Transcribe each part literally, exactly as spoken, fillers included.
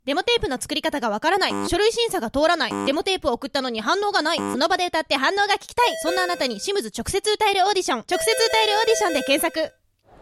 デモテープの作り方がわからない。書類審査が通らない。デモテープを送ったのに反応がない。その場で歌って反応が聞きたい。そんなあなたにシムズ直接歌えるオーディション。直接歌えるオーディションで検索。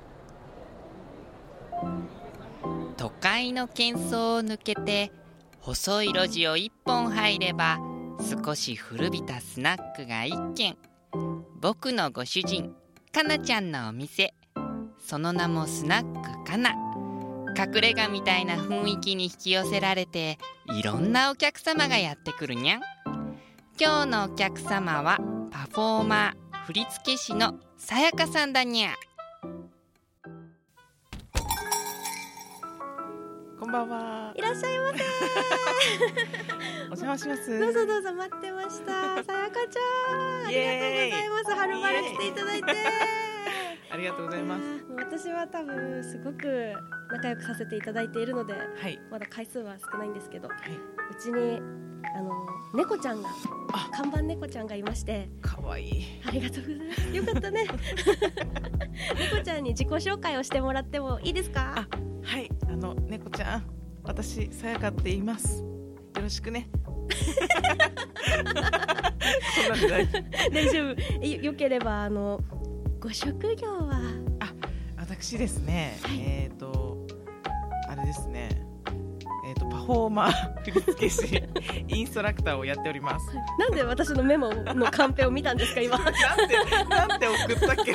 都会の喧騒を抜けて細い路地を一本入れば少し古びたスナックが一軒。僕のご主人かなちゃんのお店、その名もスナックかな。隠れ家みたいな雰囲気に引き寄せられていろんなお客様がやってくるにゃん。今日のお客様はパフォーマー振付師のさやかさんだにゃ。 こんばんは。 いらっしゃいませお邪魔します。 どうぞどうぞ、待ってました。さやかちゃん、ありがとうございます。はるばる来ていただいてありがとうございます。 私は多分すごく仲良くさせていただいているので、 はい、 まだ回数は少ないんですけど、はい、 うちにあの猫ちゃんが、看板猫ちゃんがいまして。 かわいい。 ありがとうございます。よかったね猫ちゃんに自己紹介をしてもらってもいいですか？ あ、はい、あの猫ちゃん、私さやかって言います。よろしくねそんなんで大丈夫大丈夫。よ、よければあのご職業は？ あ、私ですね、はい、えっ、ー、とあれですね、えっ、ー、とパフォーマー振付師インストラクターをやっております。 なんで私のメモのカンペを見たんですか今なんでなんで送ったっけ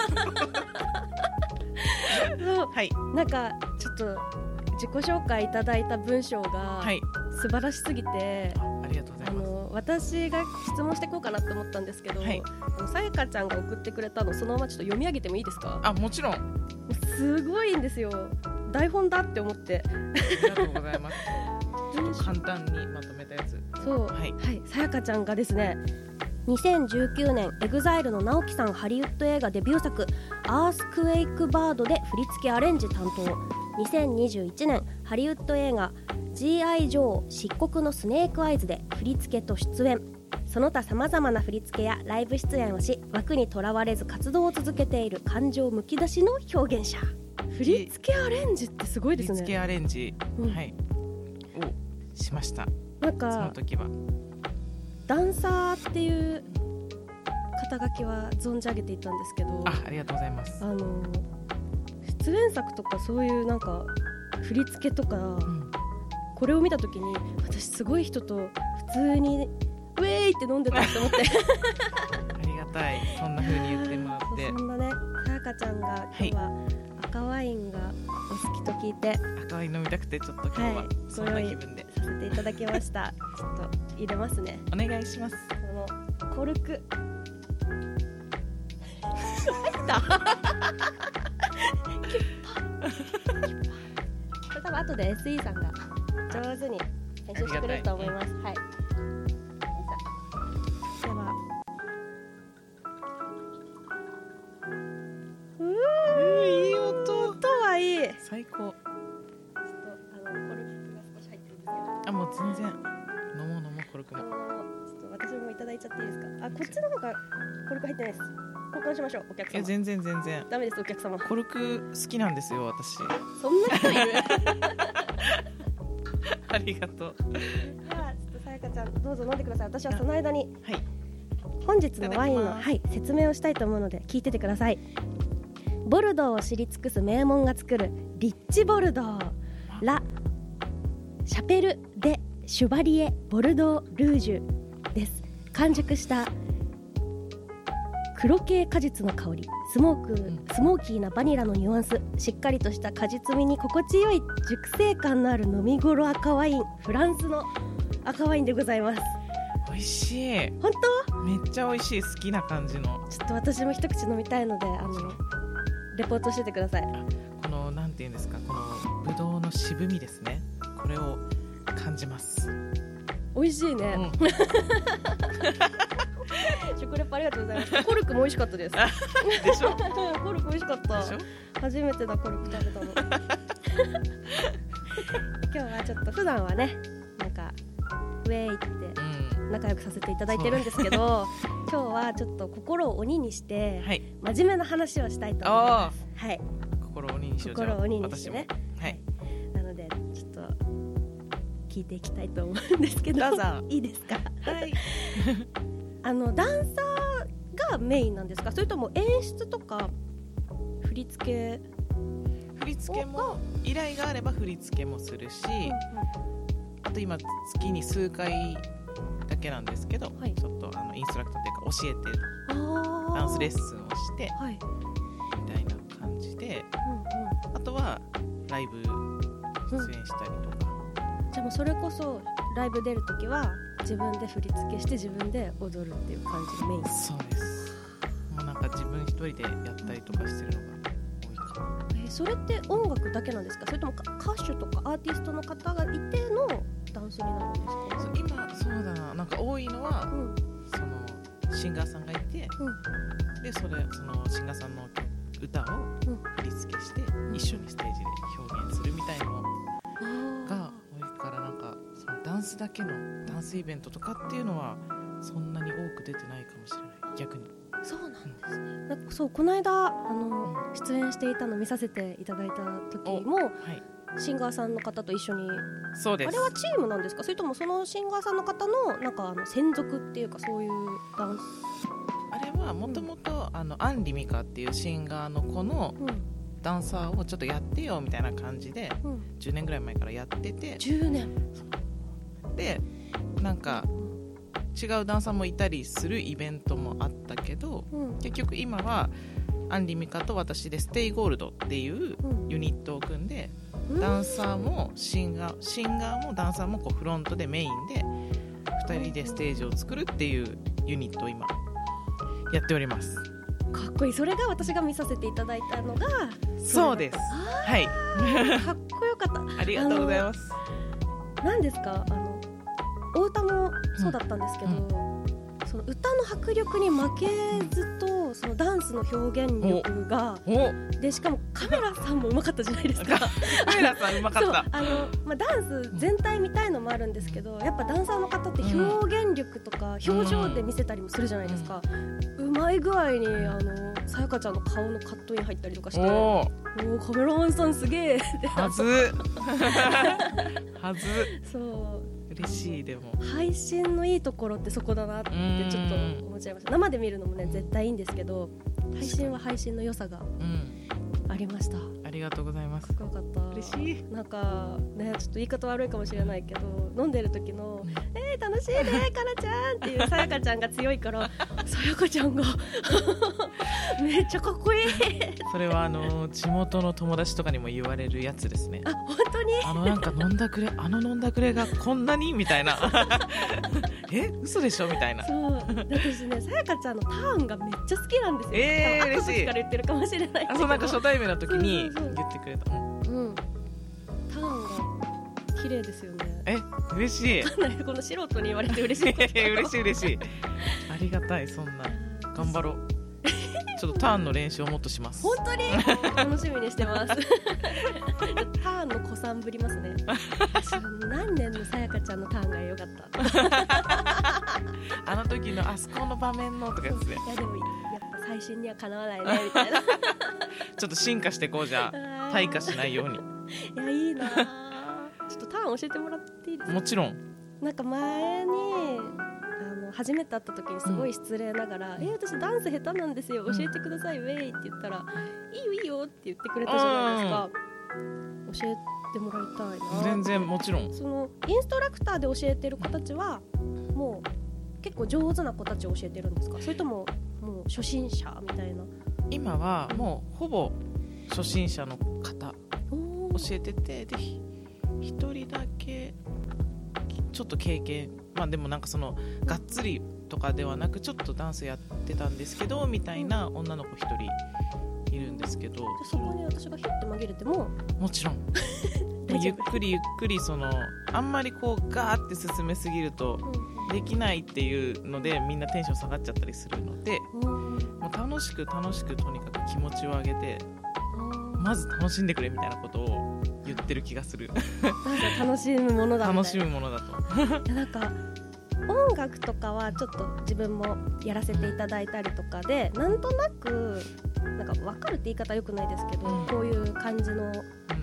そう、はい、なんかちょっと自己紹介いただいた文章が素晴らしすぎて、はい、 ありがとうございます。 あの私が質問していこうかなと思ったんですけど、はい、さやかちゃんが送ってくれたのそのままちょっと読み上げてもいいですか？ あ、もちろん。 すごいんですよ。台本だって思ってありがとうございますちょっと簡単にまとめたやつ。 そう、はいはい、さやかちゃんがですね、にせんじゅうきゅうねんエグザイルの直樹さんハリウッド映画デビュー作アースクエイクバードで振付アレンジ担当。にせんにじゅういちねんハリウッド映画 ジーアイ ジョー漆黒のスネークアイズで振り付けと出演。その他さまざまな振り付けやライブ出演をし、枠にとらわれず活動を続けている感情むき出しの表現者。振り付けアレンジってすごいですね。 振り付けアレンジ、うん、はい、をしました。 なんかその時はダンサーっていう肩書きは存じ上げていたんですけど、 あ、ありがとうございます。あの出演作とかそういうなんか振り付けとか、うん、これを見た時に私すごい人と普通にウェーイって飲んでたって思ってありがたい、そんな風に言ってもらって。 そんなね、さやかちゃんが今日は赤ワインがお好きと聞いて、はい、 赤ワイン飲みたくてちょっと今日はそんな気分で、 はい、させていただきましたちょっと入れますね。 お願いします。 このコルク入ったこれ多分後で エスイー さんが上手に編集してくれると思います。はい。では、うー、いい音。音はいい。 最高。ちょっとあのコルクが少し入ってるんですけど。 あ、もう全然飲もう飲もうコルクも。 ちょっと私もいただいちゃっていいですか？あ、こっちの方がコルク入ってないです。交換しましょう、お客様。 いや全然全然ダメです、お客様。 コルク好きなんですよ私。 そんな人いるありがとう。 ではちょっとさやかちゃんどうぞ飲んでください。私はその間に、はい、本日のワインの、はい、説明をしたいと思うので聞いててください。ボルドーを知り尽くす名門が作るリッチボルドーラ・シャペル・デ・シュバリエ・ボルドー・ルージュです。完熟した黒系果実の香り、スモーク、うん、スモーキーなバニラのニュアンス、しっかりとした果実味に心地よい熟成感のある飲み頃赤ワイン、フランスの赤ワインでございます。 美味しい。 本当？ めっちゃ美味しい。好きな感じの。 ちょっと私も一口飲みたいので、あのレポートしててください。 このなんていうんですか、このブドウの渋みですね、これを感じます。 美味しいね、うん、食レポありがとうございます。コルクも美味しかったです。 でしょコルク美味しかった。初めてだコルク食べたの今日はちょっと普段はね、なんかウェイって仲良くさせていただいてるんですけど、うん、今日はちょっと心を鬼にして、はい、真面目な話をしたいと思います。はい、 心を鬼にしよう。 心を鬼にしてね、 はい、 なのでちょっと聞いていきたいと思うんですけど、 どうぞいいですか？ はいあのダンサーがメインなんですか？それとも演出とか振り付け？ 振り付けも依頼があれば振り付けもするし、あと今月に数回だけなんですけど、はい、ちょっとあのインストラクターというか教えてダンスレッスンをして、はい、みたいな感じで、うんうん、あとはライブ出演したりとか、 うん、じゃあもうそれこそライブ出るときは自分で振り付けして自分で踊るっていう感じがメイン？ そうです。もうなんか自分一人でやったりとかしてるのが多いかな。 えー、それって音楽だけなんですか？それとも歌手とかアーティストの方がいてのダンスになるんですか？ そう今そうだな、なんか多いのは、うん、そのシンガーさんがいて、うん、でそれそのシンガーさんの歌を振り付けして、うん、一緒にステージで表現するみたいなのが多いから、なんかそのダンスだけのダンスイベントとかっていうのはそんなに多く出てないかもしれない。逆にそうなんですね。なんかそうこの間あの、うん、出演していたの見させていただいた時も、はい、シンガーさんの方と一緒に。 そうです。 あれはチームなんですか？それともそのシンガーさんの方のなんかあの専属っていうかそういうダンス？ あれはもともとアンリミカっていうシンガーの子のダンサーをちょっとやってよみたいな感じで、うん、じゅうねんぐらい前からやってて。 じゅうねんでなんか違うダンサーもいたりするイベントもあったけど、うん、結局今はアンリミカと私でステイゴールドっていうユニットを組んで、うん、ダンサーもシンガー、シンガーもダンサーもこうフロントでメインでふたりでステージを作るっていうユニットを今やっております。 かっこいい。それが私が見させていただいたのがそうです。はい。 かっこよかった。 ありがとうございます。 何ですか、あのお歌もそうだったんですけど、うん、その歌の迫力に負けずとそのダンスの表現力がで、しかもカメラさんも上手かったじゃないですか。 カメラさん上手かった。そうあの、まあ、ダンス全体見たいのもあるんですけど、やっぱダンサーの方って表現力とか表情で見せたりもするじゃないですか、うん、うまい具合にあのさやかちゃんの顔のカットイン入ったりとかして、おおカメラマンさんすげえはずはずそう嬉しい。でも配信のいいところってそこだなってちょっと思っちゃいました。生で見るのもね絶対いいんですけど、配信は配信の良さがありました、うん、 ありがとうございます。 かっこよかった。 嬉しい。 なんかねちょっと言い方悪いかもしれないけど、飲んでる時の、うん、えー、楽しいねかなちゃんっていうさやかちゃんが強いからさやかちゃんがめっちゃかっこいい。 それはあの地元の友達とかにも言われるやつですね。 あ本当にあのなんか飲んだくれあの飲んだくれがこんなにみたいなえ嘘でしょみたいな。 そう私ねさやかちゃんのターンがめっちゃ好きなんですよ。 えー、嬉しい。 後から言ってるかもしれないけど、 あそうなんか初対面の時に言ってくれた。うん、 うん、ターンが綺麗ですよね。 え嬉しい。 この素人に言われて嬉しい嬉しい嬉しい。ありがたい。そんな頑張ろう。ちょっとターンの練習をもっとします。 本当に楽しみにしてます。ターンの子さんぶりますね。何年のさやかちゃんのターンが良かった。 あの時のあそこの場面のとかやつで。いやでもやっぱ最新にはかなわないねみたいな。 ちょっと進化していこうじゃあ退化しないように。 いやいいな。ちょっとターン教えてもらっていいですか？ もちろん。 なんか前に初めて会った時にすごい失礼ながら、うん、え私ダンス下手なんですよ教えてください、うん、ウェイって言ったらいいよいいよって言ってくれたじゃないですか、うん、教えてもらいたいな。 全然もちろん。 そのインストラクターで教えてる子たちはもう結構上手な子たちを教えてるんですか？それとももう初心者みたいな。 今はもうほぼ初心者の方教えてて、で一人だけちょっと経験、まあでもなんかそのがっつりとかではなくちょっとダンスやってたんですけどみたいな女の子一人いるんですけど、じゃそこに私がヒッて紛れてももちろんゆっくりゆっくりそのあんまりこうガーって進めすぎるとできないっていうのでみんなテンション下がっちゃったりするので、うん、もう楽しく楽しくとにかく気持ちを上げて、うん、まず楽しんでくれみたいなことを言ってる気がする。 なんか楽しむものだみたいな。 楽しむものだと。 いやなんか音楽とかはちょっと自分もやらせていただいたりとかで、なんとなくなんか分かるって言い方はよくないですけど、うん、こういう感じの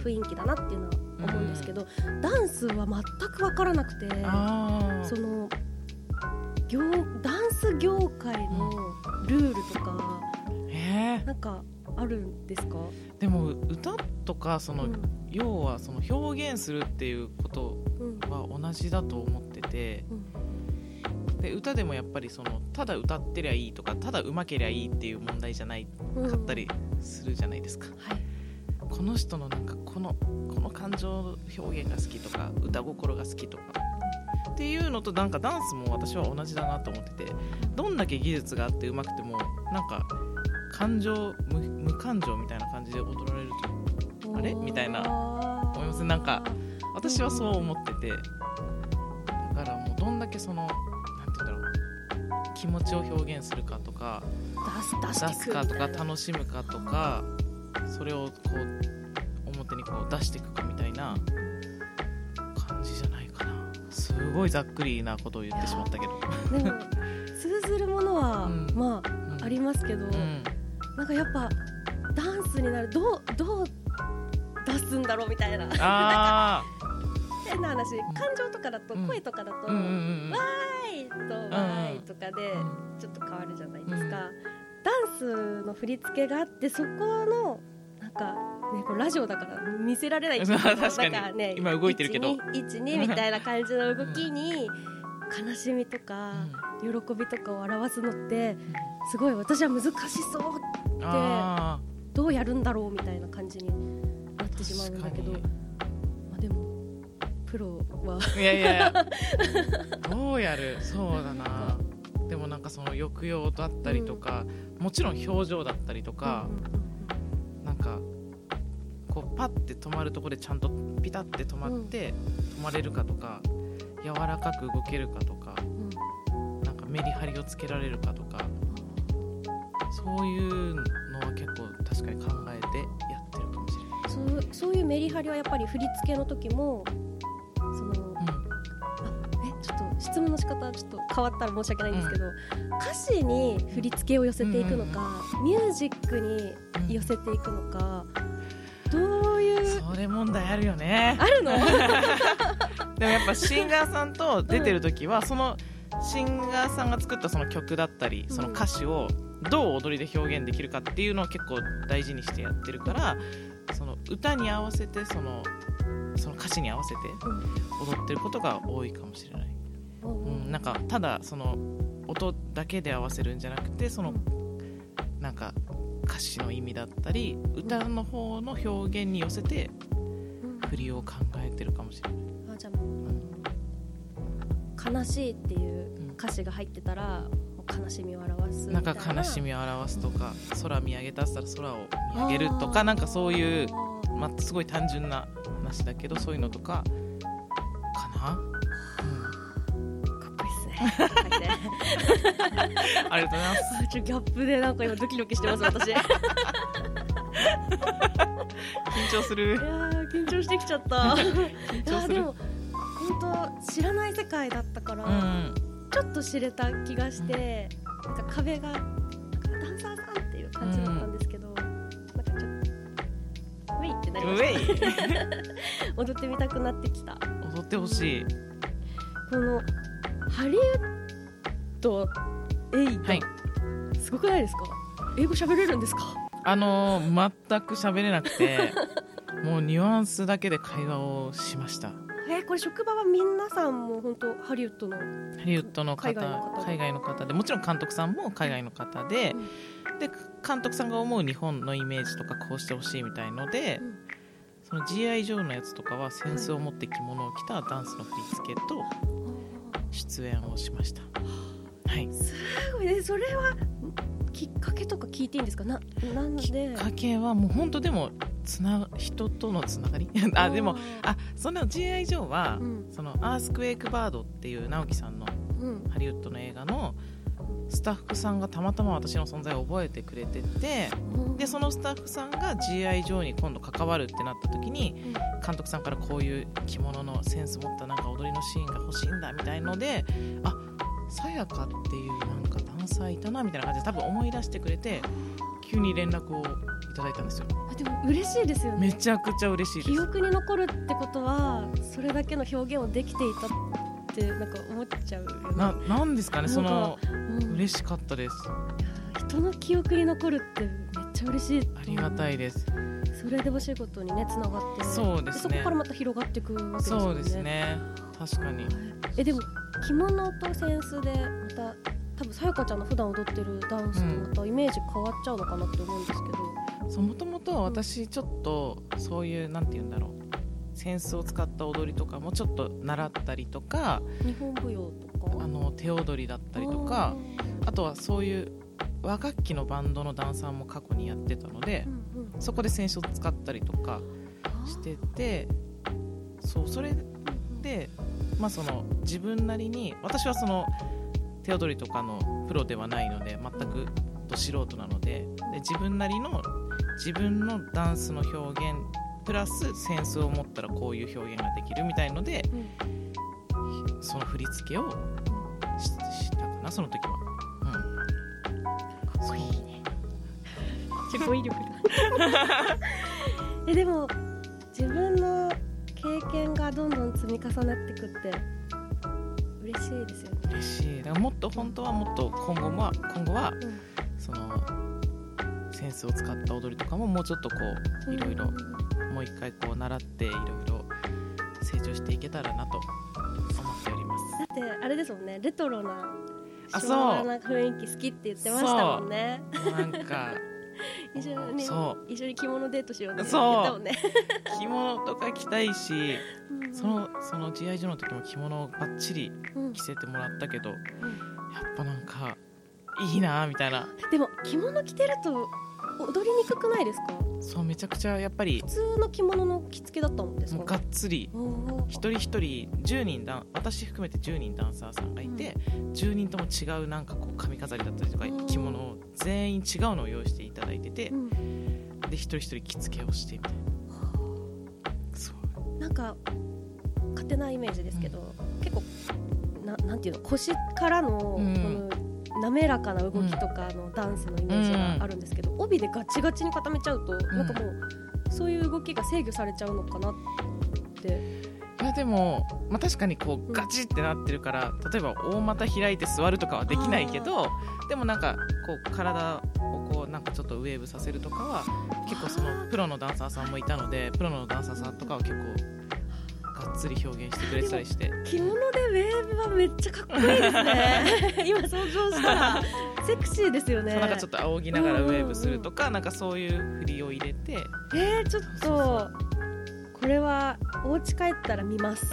雰囲気だなっていうのは思うんですけど、うん、ダンスは全く分からなくて、 あその業ダンス業界のルールとか、 うん、えー、 なんかあるんですか？ でも歌とかその、うん、要はその表現するっていうことは同じだと思ってて、うん、で歌でもやっぱりそのただ歌ってりゃいいとかただ上手けりゃいいっていう問題じゃないかったりするじゃないですか、うん、はい、この人のなんかこの、この感情表現が好きとか歌心が好きとかっていうのと、なんかダンスも私は同じだなと思ってて、どんだけ技術があって上手くてもなんか感情 無, 無感情みたいな感じで踊られるとあれみたいな思いますね。なんか私はそう思ってて、だからもうどんだけそのなんて言うんだろう、気持ちを表現するかとか出す、出すかとか楽しむかとか、それをこう表にこう出していくかみたいな感じじゃないかな。すごいざっくりなことを言ってしまったけどでも通ずるものは、うん、まあ、うん、ありますけど、うん、なんかやっぱダンスになるどうどう出すんだろうみたいな、あ変な話、感情とかだと、うん、声とかだと、うんうんうん、わーいとわーいとかでちょっと変わるじゃないですか、うん、ダンスの振り付けがあってそこのなんか、ね、こうラジオだから見せられないっていう確かに、なんか、ね、今動いてるけどいちにみたいな感じの動きに悲しみとか、うん、喜びとかを表すのってすごい私は難しそうってどうやるんだろうみたいな感じになってしまうんだけど、まあ、でもプロはいやいやどうやる、そうだな。でもなんかその抑揚だったりとか、うん、もちろん表情だったりとか、うんうんうん、なんかこうパッて止まるところでちゃんとピタッて止まって止まれるかとか、柔らかく動けるかとか、うん、なんかメリハリをつけられるかとか、そういうのは結構確かに考えてやってるかもしれない。 そう、そういうメリハリはやっぱり振り付けの時もその、うん、あえちょっと質問の仕方ちょっと変わったら申し訳ないんですけど、うん、歌詞に振り付けを寄せていくのか、うんうんうん、ミュージックに寄せていくのか、うん、どういうそれ問題あるよね。 あるのでもやっぱシンガーさんと出てる時は、うん、そのシンガーさんが作ったその曲だったりその歌詞をどう踊りで表現できるかっていうのを結構大事にしてやってるから、その歌に合わせてその、その歌詞に合わせて踊ってることが多いかもしれない、うんうん、なんかただその音だけで合わせるんじゃなくて、そのなんか歌詞の意味だったり歌の方の表現に寄せて振りを考えてるかもしれない。 あ、じゃあもう、うん、悲しいっていう歌詞が入ってたら悲しみを表すみたいな、 なんか悲しみを表すとか、うん、空見上げたったら空を見上げるとか、なんかそういう、まあ、すごい単純な話だけどそういうのとかかな、 うん、かっこいいっすねありがとうございます。 ちょギャップでなんか今ドキドキしてます私緊張する。 いや緊張してきちゃった緊張する。いやでも本当知らない世界だったから、うん、ちょっと知れた気がして、うん、なんか壁がなんかダンサーさんっていう感じだったんですけど、うん、なんかちょっとウェイってなりました踊ってみたくなってきた。 踊ってほしい。 このハリウッドエイド、はい、すごくないですか？英語喋れるんですか？ あのー、全く喋れなくてもうニュアンスだけで会話をしました。 えー、これ職場は皆さんも本当ハリウッドのハリウッドの方、海外の方、海外の方で、もちろん監督さんも海外の方で、うん、で監督さんが思う日本のイメージとかこうしてほしいみたいので、うん、その ジーアイ ジョーのやつとかはセンスを持って着物を着たダンスの振り付けと出演をしました。はい、 すごいね。それはきっかけとか聞いていいんですか？な、なんできっかけはもう本当でもつな人とのつながりあでもあその ジーアイ ジョーは、うん、そのアースクエイクバードっていう直樹さんのハリウッドの映画のスタッフさんがたまたま私の存在を覚えてくれてて、うん、でそのスタッフさんが ジーアイ ジョーに今度関わるってなった時に、うん、監督さんからこういう着物のセンス持ったなんか踊りのシーンが欲しいんだみたいので、あさやかっていうなんかダンサーいたなみたいな感じで多分思い出してくれて急に連絡をいただいたんですよ。 でも嬉しいですよね。 めちゃくちゃ嬉しいです。 記憶に残るってことはそれだけの表現をできていたってなんか思っちゃうよね。 ななんですかね、その、うん、嬉しかったです。 人の記憶に残るってめっちゃ嬉しい。 ありがたいです。 それで欲しいことにねつながって、 そうですね、 そこからまた広がっていくわけですよね。 そうですね、確かに。 えでも着物とセンスでまた多分さやかちゃんの普段踊ってるダンスとまたイメージ変わっちゃうのかなって思うんですけど、 うん、そう、もともと私ちょっとそういうなんて言うんだろう、センスを使った踊りとかもちょっと習ったりとか、 日本舞踊とかあの手踊りだったりとか、 あ, あとはそういう和楽器のバンドのダンサーも過去にやってたので、うんうん、そこでセンスを使ったりとかしてて、そう、それで、まあ、その自分なりに、私はその手踊りとかのプロではないので全くど素人なの で, で自分なりの自分のダンスの表現プラスセンスを持ったらこういう表現ができるみたいので、うん、その振り付けを し, したかな、その時は。 かっこいいね。語彙力だえでも自分の経験がどんどん積み重なってくって嬉しいですよね。 嬉しい。だからもっと本当はもっと今後は今後は、うん、そのセンスを使った踊りとかももうちょっとこういろいろもう一回こう習っていろいろ成長していけたらなと思っております。 だってあれですもんね、レトロな昭和な雰囲気好きって言ってましたもんね。 なんか一緒に一緒に着物デートしようって言ったもんね。 着物とか着たいし、うん、そのその ジーアイ ジョーの時も着物をバッチリ着せてもらったけど、うん、やっぱなんかいいなみたいな。 でも着物着てると踊りにくくないですか？ そう、めちゃくちゃやっぱり普通の着物の着付けだったんですか？ もうがっつり一人一人じゅうにんだ、私含めてじゅうにんダンサーさんがいて、うん、じゅうにんとも違うなんかこう髪飾りだったりとか着物を全員違うのを用意していただいてて、うん、で一人一人着付けをしてみたいな。そうなんか勝手なイメージですけど、うん、結構 な, なんていうの腰からの、この滑らかな動きとかのダンスのイメージがあるんですけど、うん、帯でガチガチに固めちゃうと、うん、なんかもうそういう動きが制御されちゃうのかなって。 いやでも、まあ、確かにこうガチってなってるから、うん、例えば大股開いて座るとかはできないけど、でもなんかこう体をこうなんかちょっとウェーブさせるとかは結構そのプロのダンサーさんもいたので、プロのダンサーさんとかは結構がっつり表現してくれたりして、 着物でウェーブはめっちゃかっこいいですね今想像したらセクシーですよね。 なんかちょっと仰ぎながらウェーブするとか、なんかそういう振りを入れて、 えー、ちょっとそうそうそうこれはお家帰ったら見ます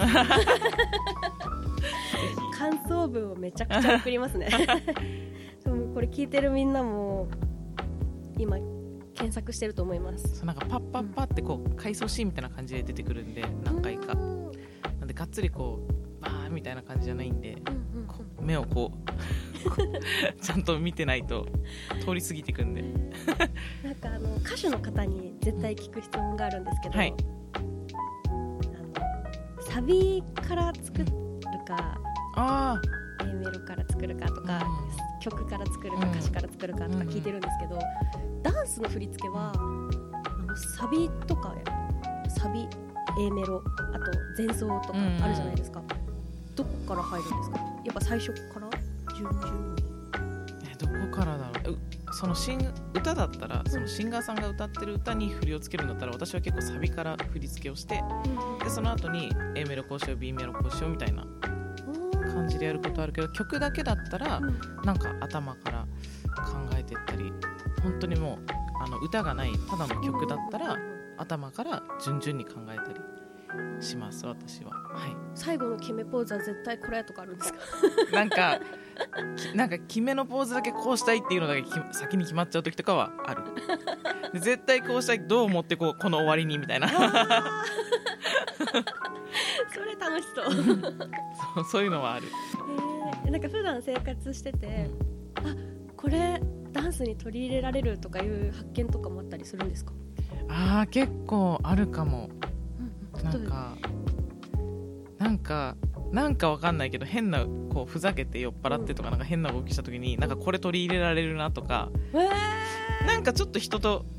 感想文をめちゃくちゃ送りますねでもこれ聞いてるみんなも今検索してると思います。 そう、なんかパッパッパってこう回想シーンみたいな感じで出てくるんで、何回かなんでがっつりこうバーみたいな感じじゃないんで、うんうん、こう目をこうちゃんと見てないと通り過ぎていくんでなんかあの歌手の方に絶対聞く質問があるんですけど、はい、あのサビから作るか、 あ A メロから作るかとか、うん、曲から作るか歌詞から作るかとか聞いてるんですけど、うん、ダンスの振り付けはあのサビとかサビ A メロあと前奏とかあるじゃないですか、うん、どこから入るんですか？やっぱ最初から順々に。 えどこからだろう。そのシン歌だったら、そのシンガーさんが歌ってる歌に振りをつけるんだったら、私は結構サビから振り付けをして、うん、でその後に A メロこうしよう B メロこうしようみたいな感じでやることあるけど、曲だけだったら、うん、なんか頭から考えていったり、本当にもうあの歌がないただの曲だったら、うん、頭から順々に考えたりします私は、はい、 最後の決めポーズは絶対これとかあるんですか？ なんかなんか決めのポーズだけこうしたいっていうのだけ先に決まっちゃう時とかはあるで絶対こうしたい、どう思ってこうこの終わりにみたいなそれ楽しそうそう、そういうのはある、 えー、なんか普段生活してて、うん、あこれダンスに取り入れられるとかいう発見とかもあったりするんですか？ あー結構あるかも。なんかなんかなんかわかんないけど、変なこうふざけて酔っ払ってとか、なんか変な動きした時になんかこれ取り入れられるなとか、えー、なんかちょっと人と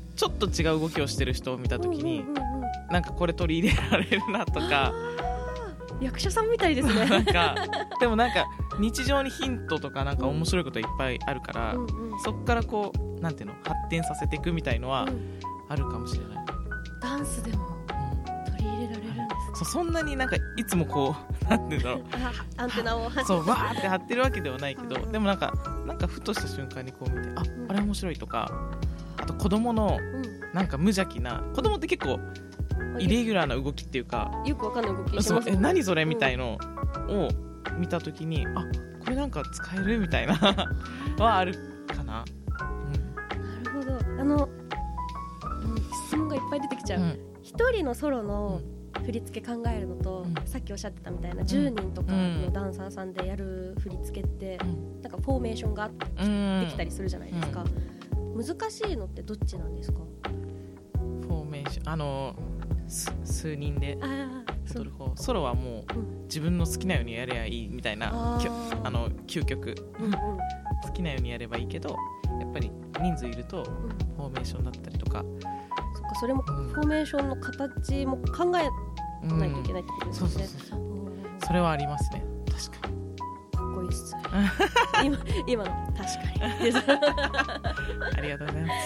ちょっと違う動きをしてる人を見た時に、うんうんうんうん、なんかこれ取り入れられるなとか、 役者さんみたいですねなんかでもなんか日常にヒントとかなんか面白いこといっぱいあるから、うんうん、そっからこうなんていうの発展させていくみたいのはあるかもしれない、うん、 ダンスでも取り入れられるんです、ね、 そうそんなになんかいつもこうなんていうんだろうアンテナをそうわーって張ってるわけではないけど、うん、でもなんかなんかふとした瞬間にこう見てあ、うん、あれ面白いとか、あと子供のなんか無邪気な、子供って結構イレギュラーな動きっていうか、 よくわかんない動きしてますね。そう、え何それみたいのを見たときに、うん、あこれなんか使えるみたいなはあるかな、 うん、なるほど。あの、うん、質問がいっぱい出てきちゃう、うん、一人のソロの振り付け考えるのと、うん、さっきおっしゃってたみたいなじゅうにんとかのダンサーさんでやる振り付けって、うん、なんかフォーメーションができたりするじゃないですか、うん、難しいのってどっちなんですか？ フォーメーション、あの数人で踊る方、ソロはもう、うん、自分の好きなようにやればいいみたいな、ああの究極、うんうん、好きなようにやればいいけど、やっぱり人数いるとフォーメーションだったりとか、 そっか、それもフォーメーションの形も考えないといけないってことですね、うん、そうそうそうそう、 それはありますね。確かにかっこいいっす今, 今の確かにありがとうございます。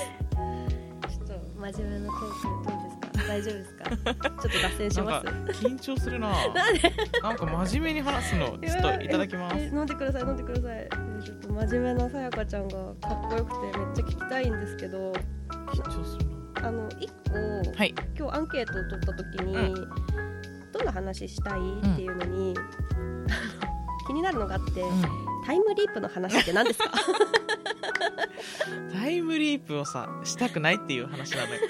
ちょっと真面目なトークどうですか？大丈夫ですか？ちょっと脱線します。 なんか緊張するななんか真面目に話すのちょっといただきます。 飲んでください飲んでください。ちょっと真面目なさやかちゃんがかっこよくてめっちゃ聞きたいんですけど、 緊張するな。 あのいっこ、はい、今日アンケートを取った時に、うん、どんな話したいっていうのに、うん、気になるのがあって、うん、タイムリープの話って何ですか？ タイムリープをさしたくないっていう話なのよ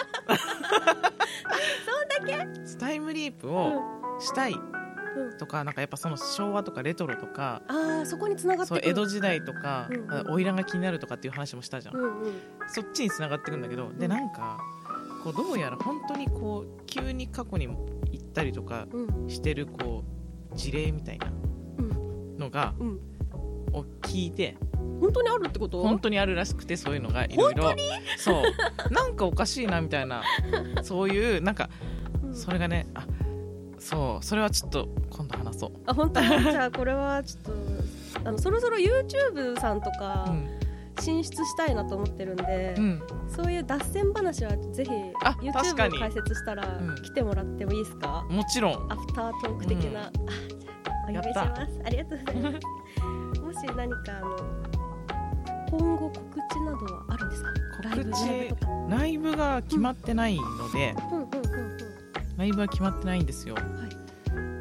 そんだけタイムリープをしたいとか、うん、なんかやっぱその昭和とかレトロとか、 あそこに繋がってくる、 そう江戸時代とか、うんうん、花魁が気になるとかっていう話もしたじゃん、うんうん、そっちに繋がってくるんだけど、でなんかこうどうやら本当にこう急に過去に行ったりとかしてるこう事例みたいなのが、うんうん、を聞いて、 本当にあるってこと？ 本当にあるらしくて、そういうのがいろいろ、 本当に？ そうなんかおかしいなみたいなそういうなんか、うん、それがね、あそうそれはちょっと今度話そう。 あ本当にじゃあこれはちょっとあのそろそろ YouTube さんとか、うん進出したいなと思ってるんで、うん、そういう脱線話はぜひ YouTube を解説したら来てもらってもいいですか？ もちろんアフタートーク的な、うん、あじゃあお呼びします。ありがとうございますもし何かあの今後告知などはあるんですか？ 告知ライブ、ライブとかライブが決まってないので、うんうんうんうん、ライブは決まってないんですよ、はい、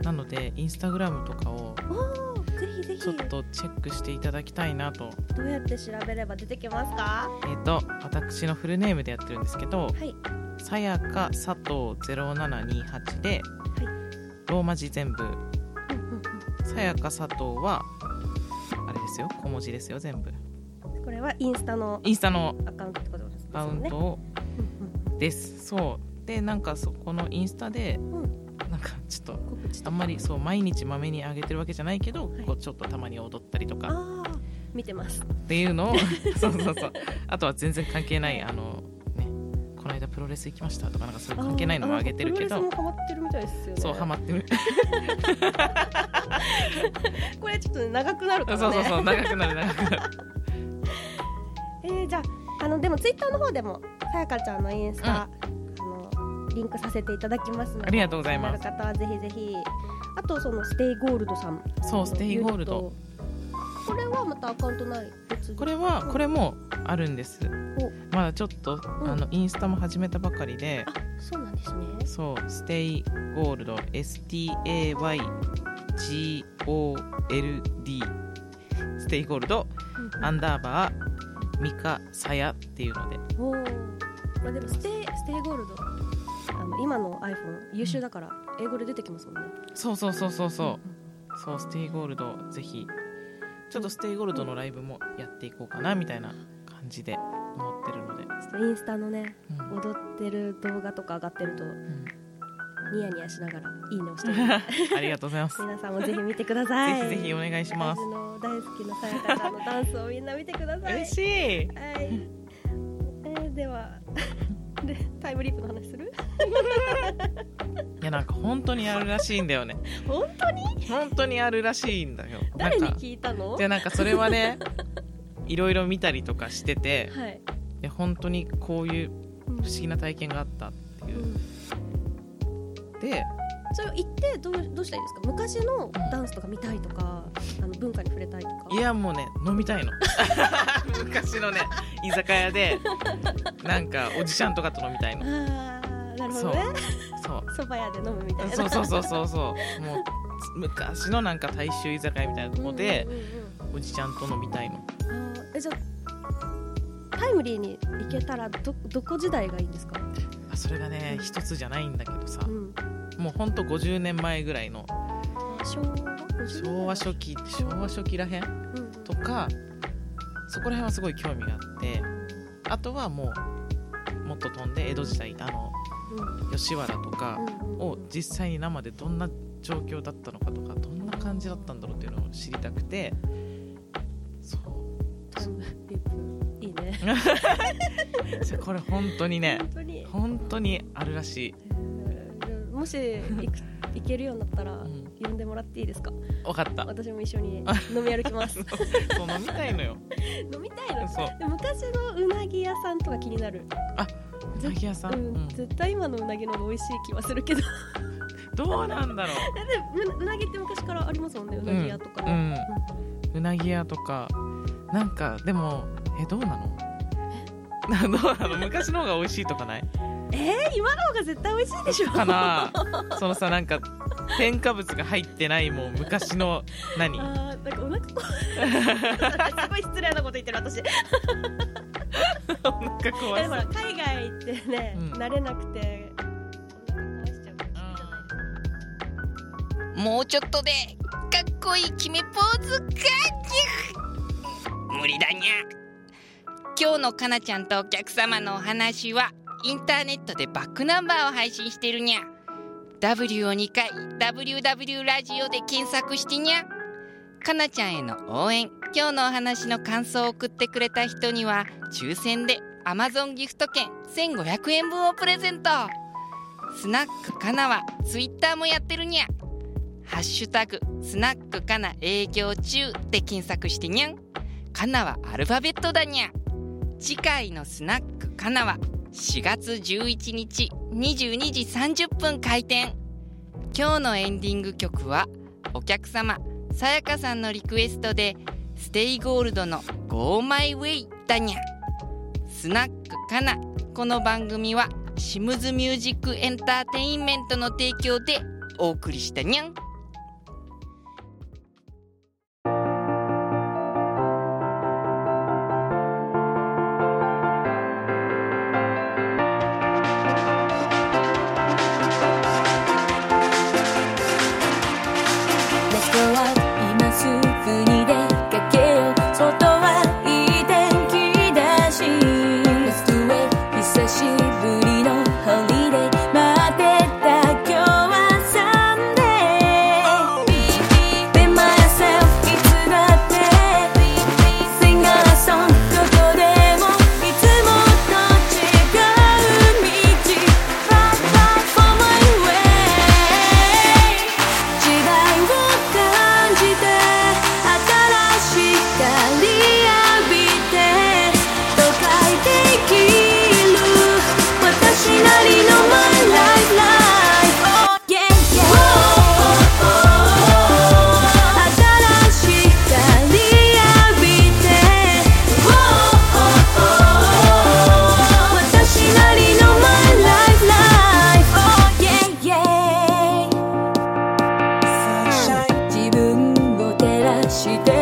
なのでインスタグラムとかをぜひぜひちょっとチェックしていただきたいなと。 どうやって調べれば出てきますか？ えーと私のフルネームでやってるんですけど、はい、さやか佐藤ゼロななにはちで、はい、ローマ字全部、さやか佐藤はあれですよ、小文字ですよ全部。 これはインスタのインスタのアカウントってことですね。 アカウントです。そうでなんかそこのインスタで、うんなんかちょっとあんまりそう毎日まめに上げてるわけじゃないけど、はい、こうちょっとたまに踊ったりとかあ見てますっていうのをそうそうそうあとは全然関係ないあの、ね、この間プロレス行きましたとかなんかそういう関係ないのも上げてるけど、 プロレスもハマってるみたいですよね。 そうハマってるこれちょっと長くなるからね。 そうそうそう長くなる長くなるえー、じゃあ、 あのでもツイッターの方でもさやかちゃんのインスタ、うんリンクさせていただきますので、 ありがとうございます。 気になる方はぜひぜひ。あとそのステイゴールドさん、 そうステイゴールド、 これはまたアカウントない別？ これはこれもあるんです。まだちょっと、うん、あのインスタも始めたばかりで、 あそうなんですね。 そうステイゴールド エスティーエーワイジーオーエルディー ステイゴールド、うん、アンダーバーミカサヤっていうので、 おー、まあ、でもステイステイゴールドあの今の iPhone 優秀だから英語で出てきますもんね。 そうそうそうそうそう、うんうん、そうステイゴールドぜひちょっとステイゴールドのライブもやっていこうかなみたいな感じで思ってるので、 ちょっとインスタのね、うん、踊ってる動画とか上がってると、うん、ニヤニヤしながらいいねをしてるありがとうございます皆さんもぜひ見てくださいぜひぜひお願いします。 私の大好きなさやかちゃんのダンスをみんな見てください嬉しい、 はいえー、 ー、ではでタイムリープの話するいやなんか本当にあるらしいんだよね。 本当に本当にあるらしいんだよ。 誰に聞いたの？ じゃあなんかそれはねいろいろ見たりとかしてて、 はい、 で本当にこういう不思議な体験があったっていう、うん、でそれを言ってどう、どうしたらいいですか？昔のダンスとか見たいとか、うん、あの文化に触れたいとか。 いやもうね飲みたいの昔のね居酒屋でなんかおじちゃんとかと飲みたいの。 あーなるほどね。そうそば屋で飲むみたいな。 そうそうそうそうそうもう昔のなんか大衆居酒屋みたいなとこで、うんうんうんうん、おじちゃんと飲みたいの。 あえじゃあタイムリーに行けたら ど, どこ時代がいいんですか？ あそれがね一、うん、つじゃないんだけどさ、うん、もうほんとごじゅうねんまえぐらいの昭和昭和初期昭和初期らへん、うん、とかそこら辺はすごい興味があって、あとはもうもっと飛んで江戸時代あの、うん、吉原とかを実際に生でどんな状況だったのかとかどんな感じだったんだろうっていうのを知りたくて、そういいねこれ本当にね本当に本当にあるらしい。 もし行く行けるようになったら、うん、呼んでもらっていいですか？ 分かった。 私も一緒に飲み歩きますそう飲みたいのよ飲みたいの。そうで昔のうなぎ屋さんとか気になる。 あうなぎ屋さん、 うんうん、絶対今のうなぎの方が美味しい気はするけどどうなんだろうで う, うなぎって昔からありますもんね。うなぎ屋とか、うんうんうん、うなぎ屋とかなんかでもえどうなのどうなの昔の方が美味しいとかない？ えー、今の方が絶対美味しいでしょかなそのさなんか添加物が入ってないもう昔の何あなんかお腹こすごい失礼なこと言ってる私お腹壊す。 ほら海外行ってね、うん、慣れなくてお腹壊しちゃうかもしれない。 もうちょっとでかっこいい決めポーズか無理だにゃ。今日のかなちゃんとお客様のお話はインターネットでバックナンバーを配信してるにゃ。 ダブリュー をにかい ダブリューダブリュー ラジオで検索してにゃ。かなちゃんへの応援、今日のお話の感想を送ってくれた人には抽選で Amazon ギフト券せんごひゃくえんぶんをプレゼント。スナックかなはツイッターもやってるにゃ。ハッシュタグスナックかな営業中で検索してにゃん。かなはアルファベットだにゃ。次回のスナックかなはしがつじゅういちにちにじゅうにじさんじゅっぷん開店。今日のエンディング曲はお客様さやかさんのリクエストでステイゴールドの Go My Way だにゃ。スナックかな、この番組はシムズミュージックエンターテインメントの提供でお送りしたにゃん。して